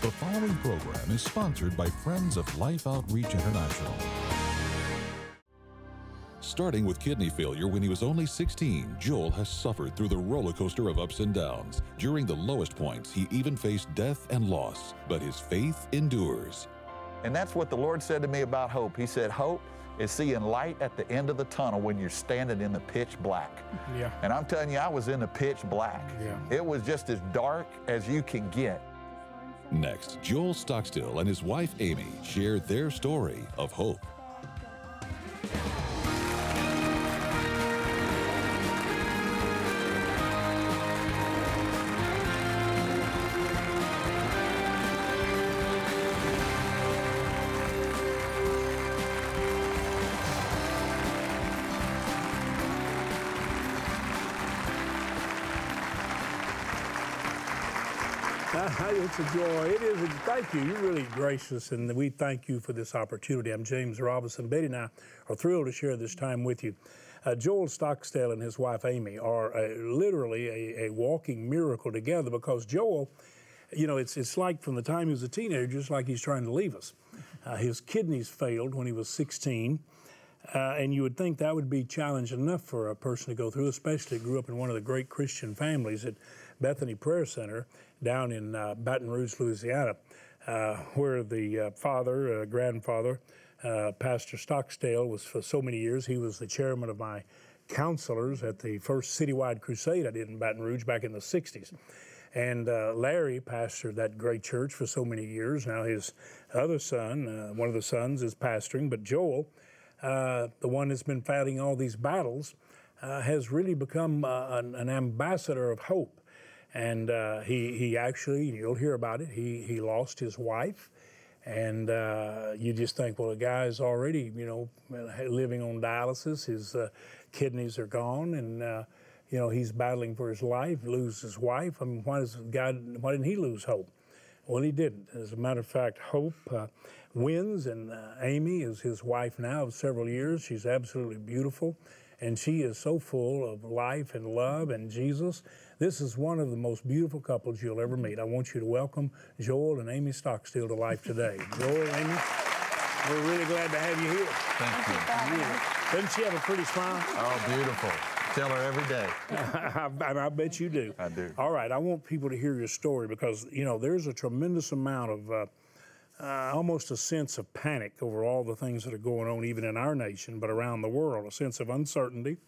The following program is sponsored by Friends of Life Outreach International. Starting with kidney failure when he was only 16, Joel has suffered through the roller coaster of ups and downs. During the lowest points, he even faced death and loss, but his faith endures. And that's what the Lord said to me about hope. He said, hope is seeing light at the end of the tunnel when you're standing in the pitch black. Yeah. And I'm telling you, I was in the pitch black. Yeah. It was just as dark as you can get. Next, Joel Stockstill and his wife Amy share their story of hope. It's a joy. It is. Thank you. You're really gracious, and we thank you for this opportunity. I'm James Robinson. Betty and I are thrilled to share this time with you. Joel Stockstill and his wife Amy are literally a walking miracle together, because Joel, you know, it's like from the time he was a teenager, just like he's trying to leave us. His kidneys failed when he was 16. And you would think that would be challenge enough for a person to go through, especially grew up in one of the great Christian families at Bethany Prayer Center down in Baton Rouge, Louisiana, where the grandfather, Pastor Stockstill, was for so many years. He was the chairman of my counselors at the first citywide crusade I did in Baton Rouge back in the 60s. And Larry pastored that great church for so many years. Now his other son, one of the sons, is pastoring, but Joel, the one that's been fighting all these battles, has really become an ambassador of hope. And he actually, you'll hear about it, he lost his wife. And you just think, well, the guy's already, you know, living on dialysis. His kidneys are gone, and, you know, he's battling for his life, lose his wife. I mean, why didn't he lose hope? Well, he didn't. As a matter of fact, hope wins, and Amy is his wife now of several years. She's absolutely beautiful, and she is so full of life and love and Jesus. This is one of the most beautiful couples you'll ever meet. I want you to welcome Joel and Amy Stockstill to life today. Joel, Amy, we're really glad to have you here. Thank you. Doesn't she have a pretty smile? Oh, beautiful. Tell her every day. I bet you do. I do. All right, I want people to hear your story, because, you know, there's a tremendous amount of almost a sense of panic over all the things that are going on, even in our nation, but around the world, a sense of uncertainty.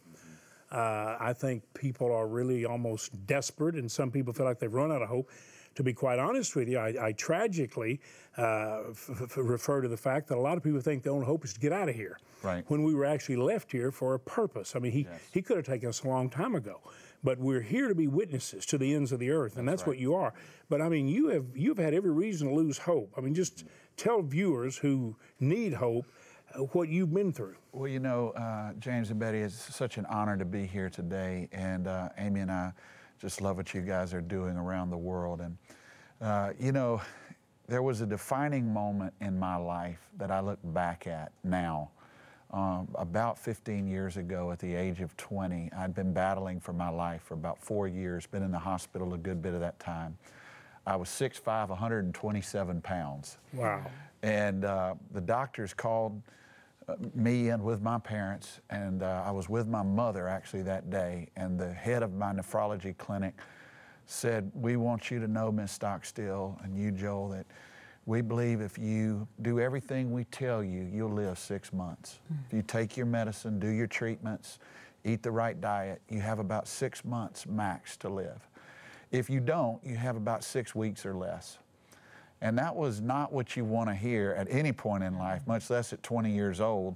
I think people are really almost desperate, and some people feel like they've run out of hope. To be quite honest with you, I tragically refer to the fact that a lot of people think the only hope is to get out of here. Right. When we were actually left here for a purpose. I mean, he could have taken us a long time ago, but we're here to be witnesses to the ends of the earth, and that's what you are. But I mean, you've had every reason to lose hope. I mean, just tell viewers who need hope what you've been through. Well, you know, James and Betty, it's such an honor to be here today, and Amy and I just love what you guys are doing around the world. And, you know, there was a defining moment in my life that I look back at now. About 15 years ago, at the age of 20, I'd been battling for my life for about 4 years, been in the hospital a good bit of that time. I was 6'5", 127 pounds. Wow. And the doctors called me in with my parents, and I was with my mother actually that day, and the head of my nephrology clinic said, we want you to know, Ms. Stockstill, and you, Joel, that we believe if you do everything we tell you, you'll live 6 months. If you take your medicine, do your treatments, eat the right diet, you have about 6 months max to live. If you don't, you have about 6 weeks or less. And that was not what you want to hear at any point in life, much less at 20 years old.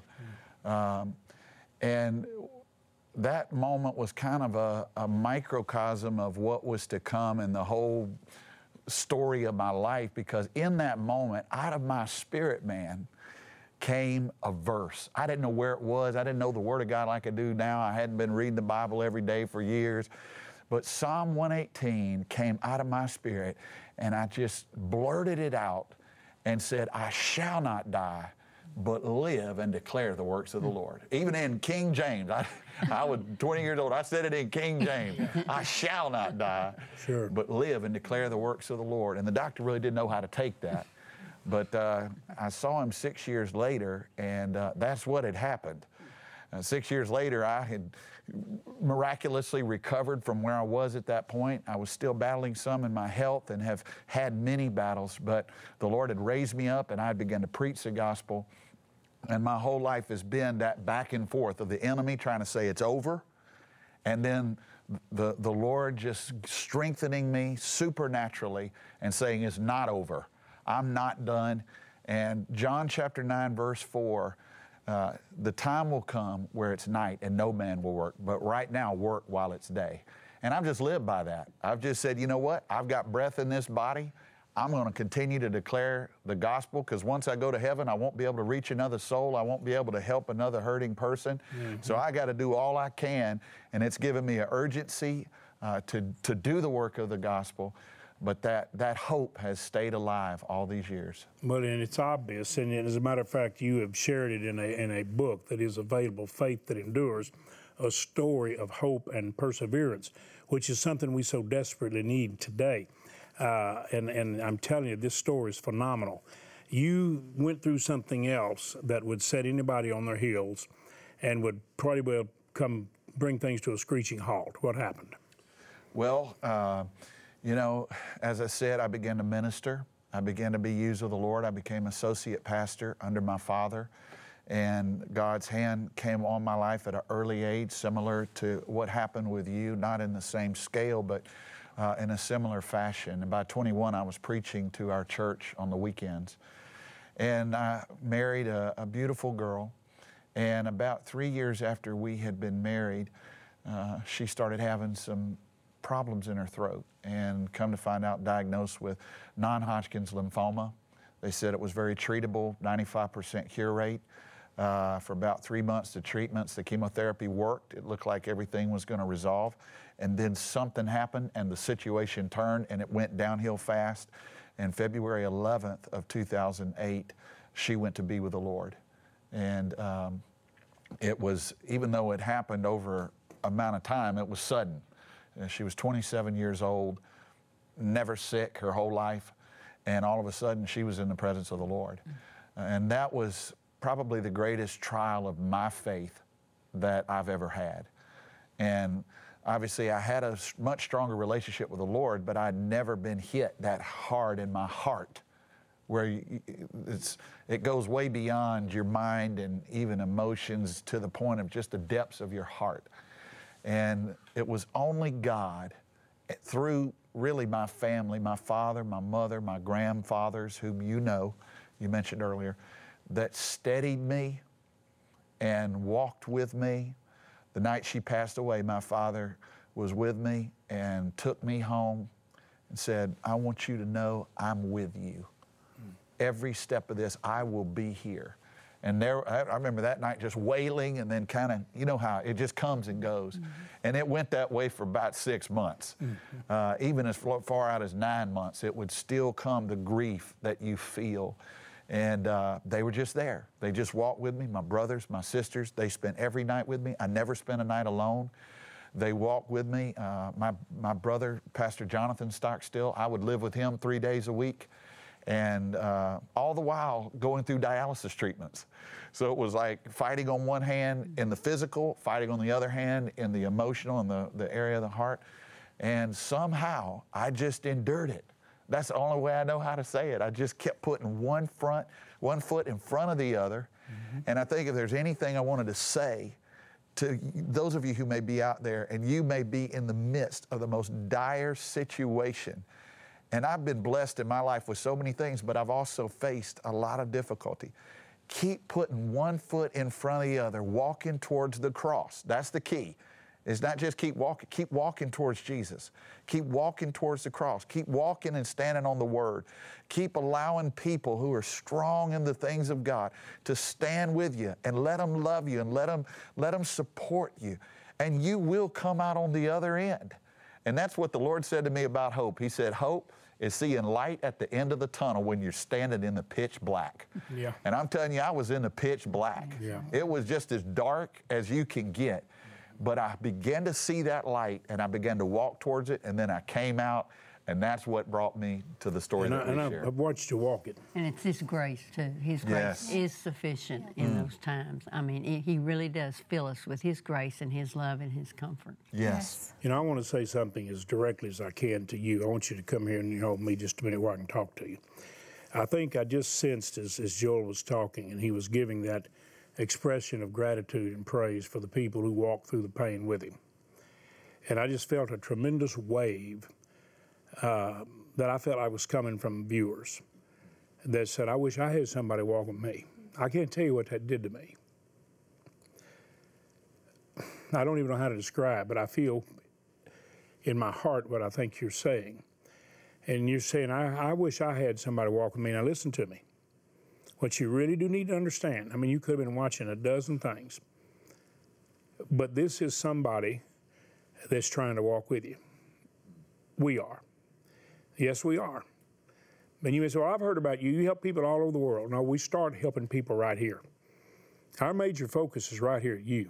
And that moment was kind of a microcosm of what was to come in the whole story of my life, because in that moment, out of my spirit, man, came a verse. I didn't know where it was. I didn't know the Word of God like I do now. I hadn't been reading the Bible every day for years. But Psalm 118 came out of my spirit, and I just blurted it out and said, I shall not die, but live and declare the works of the Lord. Even in King James, I was 20 years old, I said it in King James, I shall not die, but live and declare the works of the Lord. And the doctor really didn't know how to take that. But I saw him 6 years later, and that's what had happened. 6 years later, I had miraculously recovered from where I was at that point. I was still battling some in my health and have had many battles, but the Lord had raised me up and I began to preach the gospel. And my whole life has been that back and forth of the enemy trying to say it's over, and then the Lord just strengthening me supernaturally and saying it's not over. I'm not done. And John chapter 9, verse 4, the time will come where it's night and no man will work, but right now work while it's day. And I've just lived by that. I've just said, you know what? I've got breath in this body. I'm going to continue to declare the gospel, because once I go to heaven, I won't be able to reach another soul. I won't be able to help another hurting person. So I got to do all I can, and it's given me an urgency to do the work of the gospel. But that hope has stayed alive all these years. Well, and it's obvious, and as a matter of fact, you have shared it in a book that is available, Faith That Endures, a story of hope and perseverance, which is something we so desperately need today. And I'm telling you, this story is phenomenal. You went through something else that would set anybody on their heels and would probably come bring things to a screeching halt. What happened? Well, you know, as I said, I began to minister. I began to be used of the Lord. I became associate pastor under my father, and God's hand came on my life at an early age, similar to what happened with you, not in the same scale, but in a similar fashion. And by 21, I was preaching to our church on the weekends. And I married a beautiful girl, and about 3 years after we had been married, she started having some problems in her throat, and come to find out, diagnosed with non-Hodgkin's lymphoma. They said it was very treatable, 95% cure rate. For about 3 months, the treatments, the chemotherapy worked. It looked like everything was going to resolve. And then something happened, and the situation turned, and it went downhill fast. And February 11th of 2008, she went to be with the Lord. And it was, even though it happened over amount of time, it was sudden. She was 27 years old, never sick her whole life, and all of a sudden she was in the presence of the Lord. And that was probably the greatest trial of my faith that I've ever had. And obviously I had a much stronger relationship with the Lord, but I'd never been hit that hard in my heart, where it goes way beyond your mind and even emotions to the point of just the depths of your heart. And it was only God, through really my family, my father, my mother, my grandfathers, whom you know, you mentioned earlier, that steadied me and walked with me. The night she passed away, my father was with me and took me home and said, I want you to know I'm with you. Every step of this, I will be here. And there, I remember that night just wailing, and then kind of, you know how it just comes and goes. And it went that way for about 6 months. Even as far out as 9 months, it would still come, the grief that you feel. And they were just there. They just walked with me, my brothers, my sisters. They spent every night with me. I never spent a night alone. They walked with me. My brother, Pastor Jonathan Stockstill, I would live with him 3 days a week. And all the while going through dialysis treatments. So it was like fighting on one hand in the physical, fighting on the other hand in the emotional and the area of the heart. And somehow I just endured it. That's the only way I know how to say it. I just kept putting one foot in front of the other. And I think if there's anything I wanted to say to those of you who may be out there and you may be in the midst of the most dire situation, and I've been blessed in my life with so many things, but I've also faced a lot of difficulty. Keep putting one foot in front of the other, walking towards the cross. That's the key. It's not just keep walking towards Jesus. Keep walking towards the cross. Keep walking and standing on the Word. Keep allowing people who are strong in the things of God to stand with you and let them love you and let them support you. And you will come out on the other end. And that's what the Lord said to me about hope. He said, hope is seeing light at the end of the tunnel when you're standing in the pitch black. Yeah. And I'm telling you, I was in the pitch black. Yeah. It was just as dark as you can get. But I began to see that light, and I began to walk towards it, and then I came out, and that's what brought me to the story that we shared. I've watched you walk it. And it's His grace, too. His Yes. grace is sufficient in those times. I mean, He really does fill us with His grace and His love and His comfort. Yes. You know, I want to say something as directly as I can to you. I want you to come here and hold me just a minute where I can talk to you. I think I just sensed as Joel was talking and he was giving that expression of gratitude and praise for the people who walked through the pain with him. And I just felt a tremendous wave that I felt I was coming from viewers that said, I wish I had somebody walk with me. I can't tell you what that did to me. I don't even know how to describe, but I feel in my heart what I think you're saying. And you're saying, I wish I had somebody walk with me. Now listen to me. What you really do need to understand, I mean, you could have been watching a dozen things, but this is somebody that's trying to walk with you. We are. Yes, we are. And you may say, well, I've heard about you. You help people all over the world. No, we start helping people right here. Our major focus is right here at you,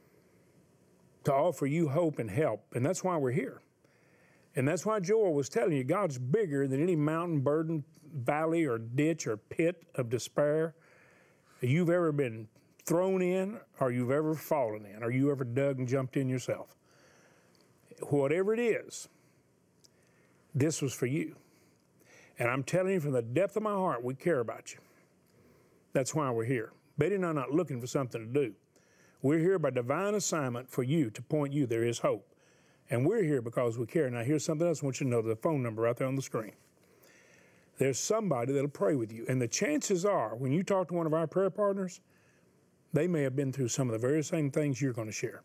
to offer you hope and help, and that's why we're here. And that's why Joel was telling you, God's bigger than any mountain, burden, valley, or ditch, or pit of despair that you've ever been thrown in, or you've ever fallen in, or you ever dug and jumped in yourself. Whatever it is, this was for you. And I'm telling you from the depth of my heart, we care about you. That's why we're here. Betty and I are not looking for something to do. We're here by divine assignment for you, to point you there is hope. And we're here because we care. Now, here's something else I want you to know, the phone number right there on the screen. There's somebody that'll pray with you. And the chances are, when you talk to one of our prayer partners, they may have been through some of the very same things you're going to share.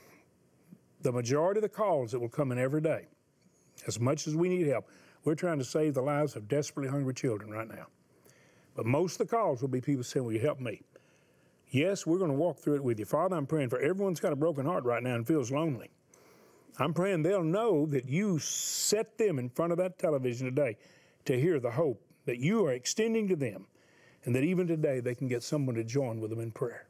The majority of the calls that will come in every day, as much as we need help, we're trying to save the lives of desperately hungry children right now. But most of the calls will be people saying, will you help me? Yes, we're going to walk through it with you. Father, I'm praying for everyone's got a broken heart right now and feels lonely. I'm praying they'll know that you set them in front of that television today to hear the hope that you are extending to them, and that even today they can get someone to join with them in prayer.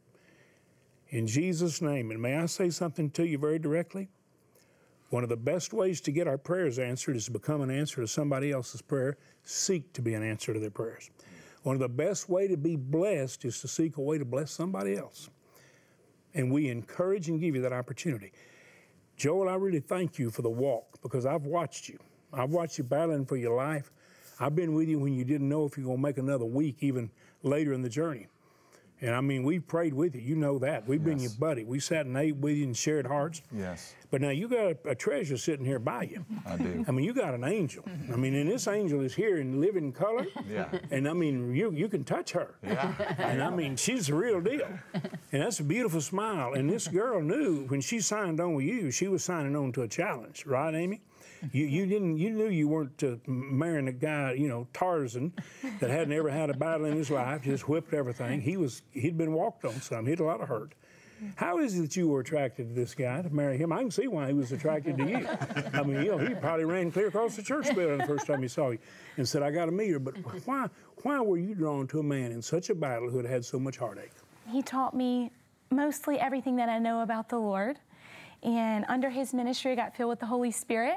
In Jesus' name, and may I say something to you very directly? One of the best ways to get our prayers answered is to become an answer to somebody else's prayer. Seek to be an answer to their prayers. One of the best ways to be blessed is to seek a way to bless somebody else. And we encourage and give you that opportunity. Joel, I really thank you for the walk, because I've watched you. I've watched you battling for your life. I've been with you when you didn't know if you're going to make another week, even later in the journey. And I mean, we prayed with you. You know that. We've been your buddy. We sat and ate with you and shared hearts. Yes. But now you got a treasure sitting here by you. I do. I mean, you got an angel. I mean, and this angel is here in living color. Yeah. And I mean, you can touch her. Yeah. And I mean, she's the real deal. And that's a beautiful smile. And this girl knew when she signed on with you, she was signing on to a challenge, right, Amy? You knew you weren't marrying a guy, Tarzan, that hadn't ever had a battle in his life, just whipped everything. He'd been walked on some. He had a lot of hurt. How is it that you were attracted to this guy to marry him? I can see why he was attracted to you. I mean, he probably ran clear across the church building the first time he saw you and said, I got to meet her. But why were you drawn to a man in such a battle who had had so much heartache? He taught me mostly everything that I know about the Lord. And under his ministry, I got filled with the Holy Spirit.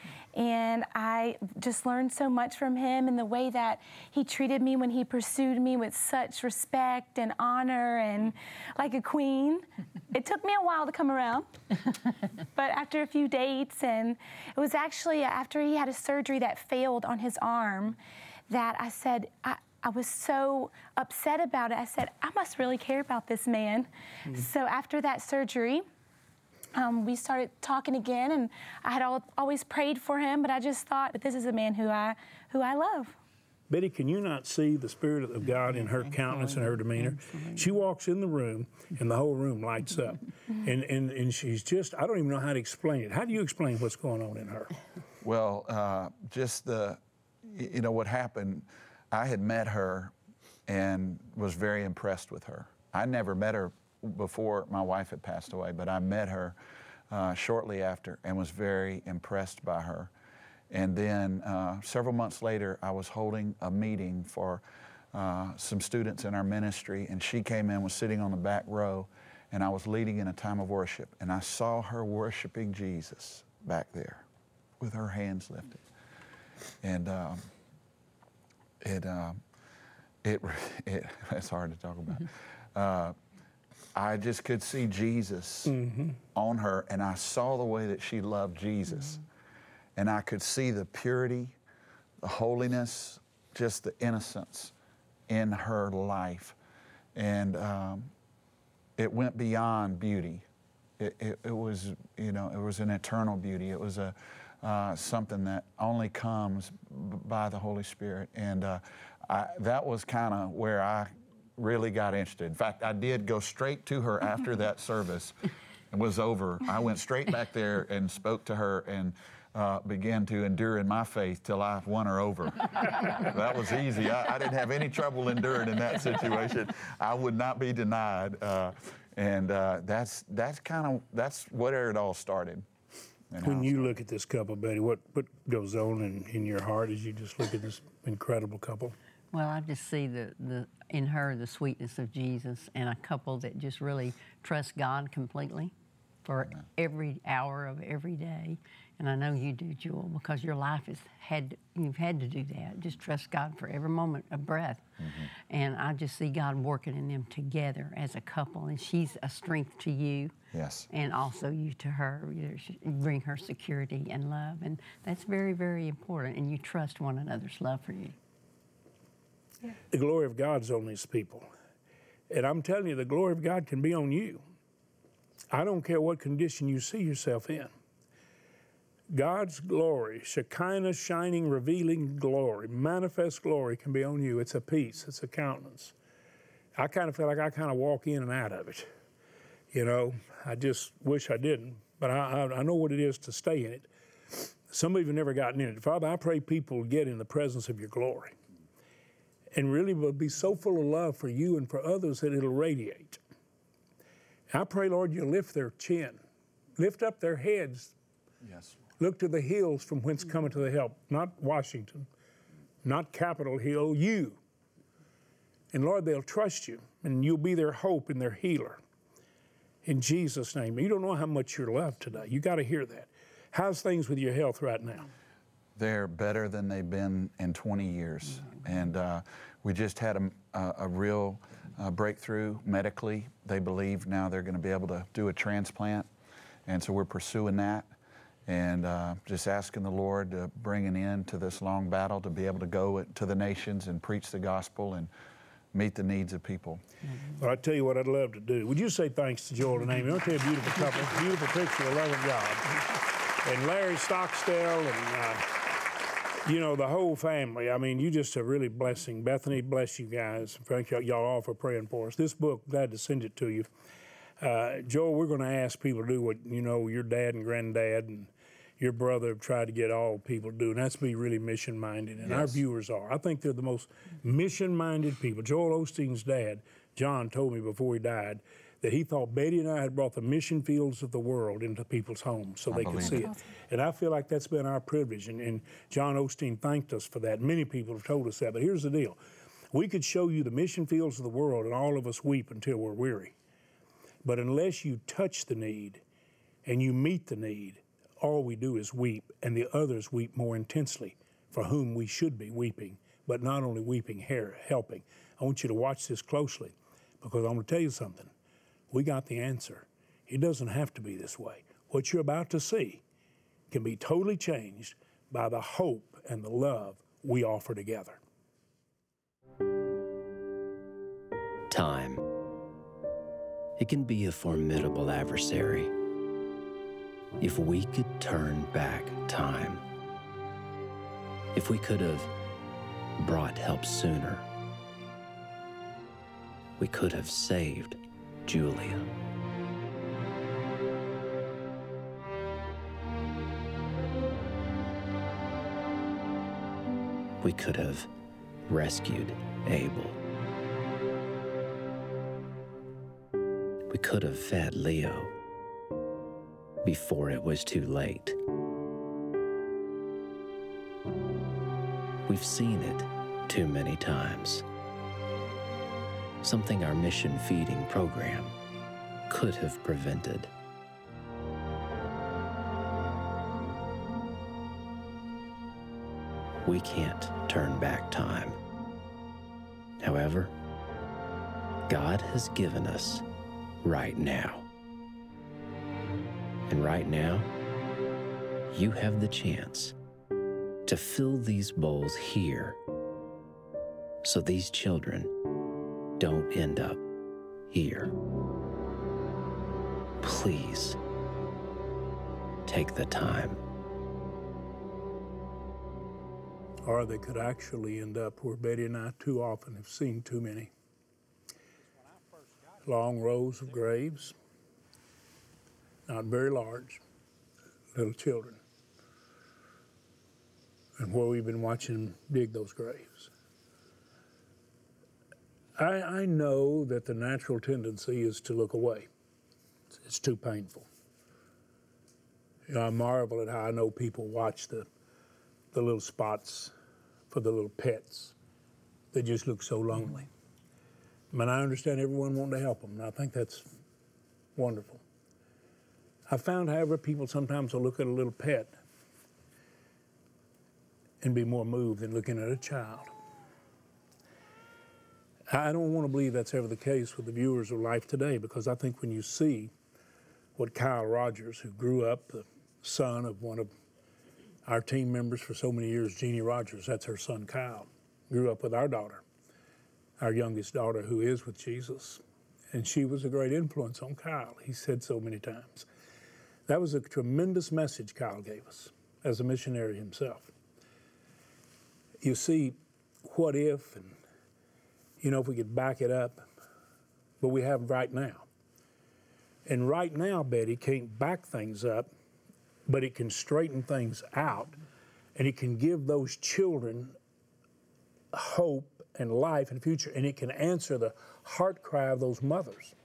And I just learned so much from him, and the way that he treated me when he pursued me with such respect and honor and like a queen. It took me a while to come around, but after a few dates, and it was actually after he had a surgery that failed on his arm that I said, I was so upset about it. I said, I must really care about this man. So after that surgery, we started talking again, and I had always prayed for him, but I just thought, but this is a man who I love. Betty, can you not see the Spirit of God in her countenance and her demeanor? She walks in the room, and the whole room lights up. And she's just, I don't even know how to explain it. How do you explain what's going on in her? Well, just what happened, I had met her and was very impressed with her. I never met her before my wife had passed away, but I met her shortly after and was very impressed by her. And then several months later, I was holding a meeting for some students in our ministry, and she came in, was sitting on the back row, and I was leading in a time of worship, and I saw her worshiping Jesus back there with her hands lifted. And it's hard to talk about. I just could see Jesus on her, and I saw the way that she loved Jesus. And I could see the purity, the holiness, just the innocence in her life. And it went beyond beauty. It was, you know, it was an eternal beauty. It was something that only comes by the Holy Spirit. And that was kind of where I really got interested. In fact, I did go straight to her after that service was over. I went straight back there and spoke to her and began to endure in my faith till I won her over. That was easy. I didn't have any trouble enduring in that situation. I would not be denied. And that's where it all started. When you look at this couple, Betty, what goes on in your heart as you just look at this incredible couple? Well, I just see in her the sweetness of Jesus, and a couple that just really trust God completely for every hour of every day. And I know you do, Jewel, because your life you've had to do that. Just trust God for every moment of breath. And I just see God working in them together as a couple, and she's a strength to you. Yes. And also you to her. You bring her security and love, and that's very, very important. And you trust one another's love for you. Yeah. The glory of God's on these people. And I'm telling you, the glory of God can be on you. I don't care what condition you see yourself in. God's glory, Shekinah, shining, revealing glory, manifest glory can be on you. It's a peace, it's a countenance. I kind of feel like I kind of walk in and out of it. You know, I just wish I didn't, but I know what it is to stay in it. Some of you have never gotten in it. Father, I pray people get in the presence of your glory and really will be so full of love for you and for others that it'll radiate. I pray, Lord, you lift their chin, lift up their heads. Yes. Look to the hills from whence cometh the help, not Washington, not Capitol Hill, you. And Lord, they'll trust you, and you'll be their hope and their healer. In Jesus' name. You don't know how much you're loved today. You got to hear that. How's things with your health right now? They're better than they've been in 20 years. And we just had a real breakthrough medically. They believe now they're going to be able to do a transplant. And so we're pursuing that. And just asking the Lord to bring an end to this long battle, to be able to go to the nations and preach the gospel and meet the needs of people. Well, I tell you what I'd love to do. Would you say thanks to Joel and Amy? I'll tell you a beautiful couple, beautiful picture of loving God. And Larry Stockstill and, you know, the whole family. I mean, you just a really blessing. Bethany, bless you guys. Thank y'all all for praying for us. This book, glad to send it to you. Joel, we're going to ask people to do what, you know, your dad and granddad and your brother have tried to get all people to do, and that's be really mission-minded, and our viewers are. I think they're the most mission-minded people. Joel Osteen's dad, John, told me before he died that he thought Betty and I had brought the mission fields of the world into people's homes so they could see it. And I feel like that's been our privilege, and John Osteen thanked us for that. Many people have told us that, but here's the deal. We could show you the mission fields of the world, and all of us weep until we're weary. But unless you touch the need and you meet the need, all we do is weep, and the others weep more intensely, for whom we should be weeping, but not only weeping, helping. I want you to watch this closely, because I'm going to tell you something. We got the answer. It doesn't have to be this way. What you're about to see can be totally changed by the hope and the love we offer together. Time. It can be a formidable adversary. If we could turn back time, if we could have brought help sooner, we could have saved Julia. We could have rescued Abel. We could have fed Leo before it was too late. We've seen it too many times. Something our mission feeding program could have prevented. We can't turn back time. However, God has given us right now. And right now, you have the chance to fill these bowls here so these children don't end up here. Please take the time. Or they could actually end up where Betty and I too often have seen too many. Long rows of graves, not very large, little children. And where we've been watching them dig those graves. I know that the natural tendency is to look away. It's too painful. You know, I marvel at how I know people watch the little spots for the little pets. They just look so lonely. I mean, I understand everyone wanting to help them, and I think that's wonderful. I found, however, people sometimes will look at a little pet and be more moved than looking at a child. I don't want to believe that's ever the case with the viewers of Life Today, because I think when you see what Kyle Rogers, who grew up the son of one of our team members for so many years, Jeannie Rogers, that's her son Kyle, grew up with our daughter, our youngest daughter, who is with Jesus. And she was a great influence on Kyle, he said so many times. That was a tremendous message Kyle gave us as a missionary himself. You see, what if, and you know, if we could back it up, but we have right now. And right now, Betty can't back things up, but it can straighten things out, and it can give those children hope and life and future, and it can answer the heart cry of those mothers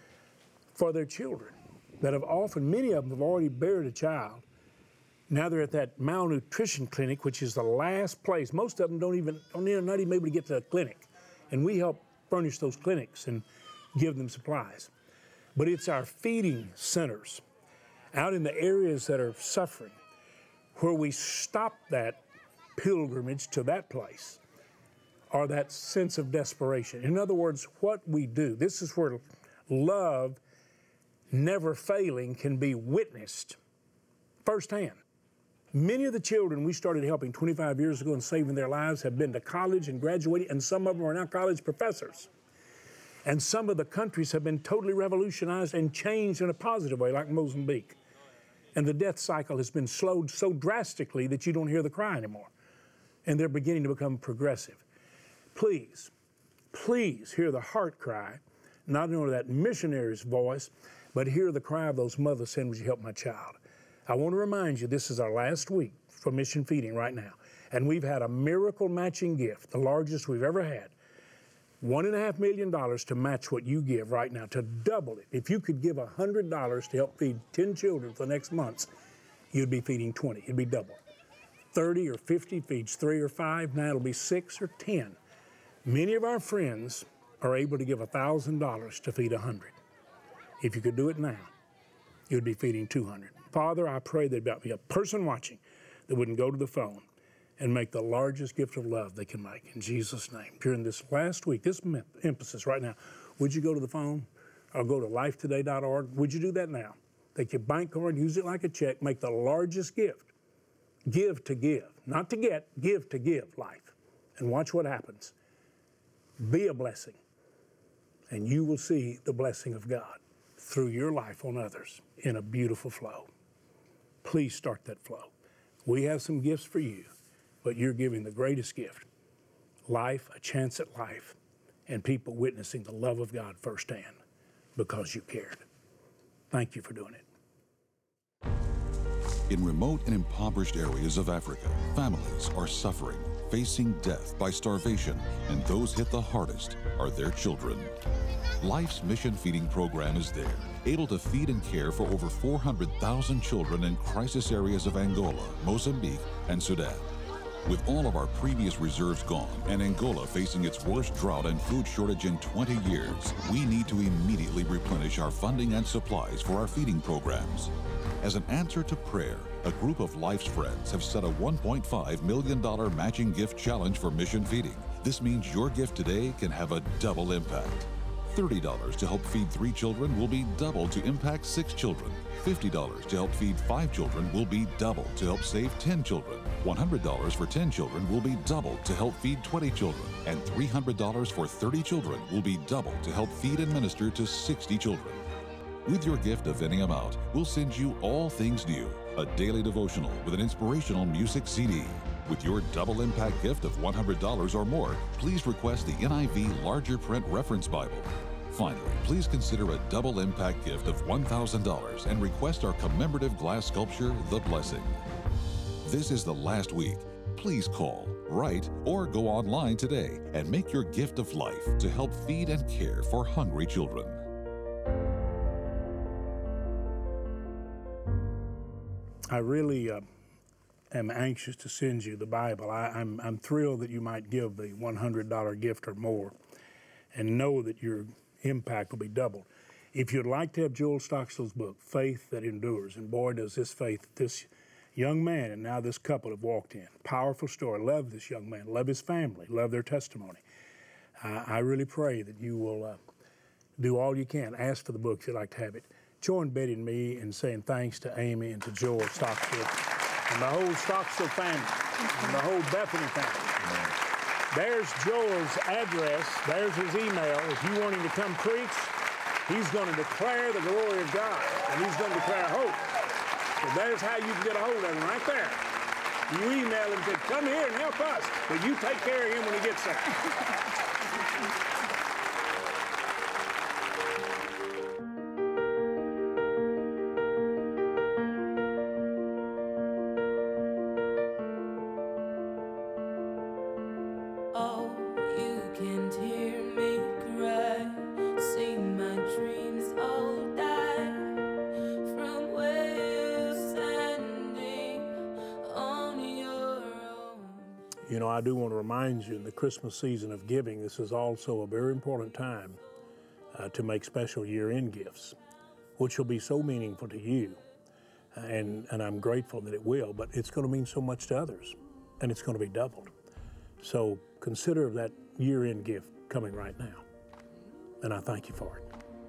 for their children that have often, many of them have already buried a child. Now they're at that malnutrition clinic, which is the last place. Most of them not even able to get to the clinic. And we help furnish those clinics and give them supplies. But it's our feeding centers out in the areas that are suffering where we stop that pilgrimage to that place or that sense of desperation. In other words, what we do, this is where love, never failing, can be witnessed firsthand. Many of the children we started helping 25 years ago and saving their lives have been to college and graduated, and some of them are now college professors. And some of the countries have been totally revolutionized and changed in a positive way, like Mozambique. And the death cycle has been slowed so drastically that you don't hear the cry anymore. And they're beginning to become progressive. Please, please hear the heart cry, not only that missionary's voice, but hear the cry of those mothers saying, would you help my child? I want to remind you, this is our last week for mission feeding right now. And we've had a miracle matching gift, the largest we've ever had. $1.5 million to match what you give right now, to double it. If you could give $100 to help feed 10 children for the next months, you'd be feeding 20. It'd be double. 30 or 50 feeds 3 or 5. Now it'll be 6 or 10. Many of our friends are able to give $1,000 to feed 100. If you could do it now, you'd be feeding 200. Father, I pray that there'd be a person watching that wouldn't go to the phone and make the largest gift of love they can make. In Jesus' name. During this last week, this emphasis right now, would you go to the phone or go to lifetoday.org? Would you do that now? Take your bank card, use it like a check, make the largest gift. Give to give, not to get, give to give life. And watch what happens. Be a blessing. And you will see the blessing of God through your life on others in a beautiful flow. Please start that flow. We have some gifts for you, but you're giving the greatest gift, life, a chance at life, and people witnessing the love of God firsthand because you cared. Thank you for doing it. In remote and impoverished areas of Africa, families are suffering, facing death by starvation, and those hit the hardest are their children. Life's Mission Feeding Program is there, able to feed and care for over 400,000 children in crisis areas of Angola, Mozambique, and Sudan. With all of our previous reserves gone and Angola facing its worst drought and food shortage in 20 years, we need to immediately replenish our funding and supplies for our feeding programs. As an answer to prayer, a group of Life's friends have set a $1.5 million matching gift challenge for mission feeding. This means your gift today can have a double impact. $30 to help feed 3 children will be double to impact 6 children. $50 to help feed 5 children will be double to help save 10 children. $100 for 10 children will be double to help feed 20 children. And $300 for 30 children will be double to help feed and minister to 60 children. With your gift of any amount, we'll send you All Things New, a daily devotional with an inspirational music CD. With your double impact gift of $100 or more, please request the NIV Larger Print Reference Bible. Finally, please consider a double impact gift of $1,000 and request our commemorative glass sculpture, The Blessing. This is the last week. Please call, write, or go online today and make your gift of life to help feed and care for hungry children. I really am anxious to send you the Bible. I'm thrilled that you might give the $100 gift or more and know that your impact will be doubled. If you'd like to have Joel Stockstill's book, Faith That Endures, and boy, does this faith that this young man and now this couple have walked in. Powerful story. Love this young man. Love his family. Love their testimony. I really pray that you will do all you can. Ask for the book if you'd like to have it. Join Betty and me in saying thanks to Amy and to Joel Stockstill and the whole Stockstill family and the whole Bethany family. There's Joel's address. There's his email. If you want him to come preach, he's going to declare the glory of God, and he's going to declare hope. So there's how you can get a hold of him right there. You email him and say, come here and help us. But you take care of him when he gets there. You know, I do want to remind you in the Christmas season of giving, this is also a very important time to make special year-end gifts, which will be so meaningful to you. And I'm grateful that it will, but it's going to mean so much to others, and it's going to be doubled. So consider that year-end gift coming right now, and I thank you for it.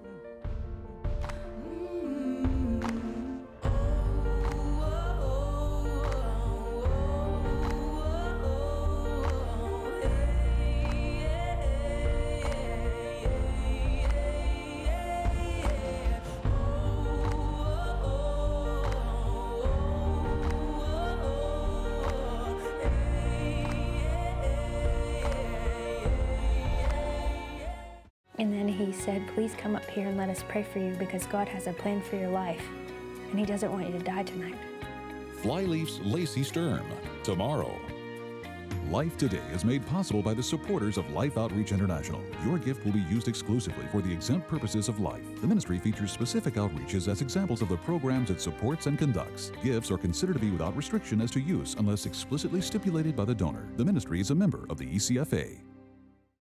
And then he said, please come up here and let us pray for you because God has a plan for your life, and he doesn't want you to die tonight. Flyleaf's Lacey Sturm, tomorrow. Life Today is made possible by the supporters of Life Outreach International. Your gift will be used exclusively for the exempt purposes of life. The ministry features specific outreaches as examples of the programs it supports and conducts. Gifts are considered to be without restriction as to use unless explicitly stipulated by the donor. The ministry is a member of the ECFA.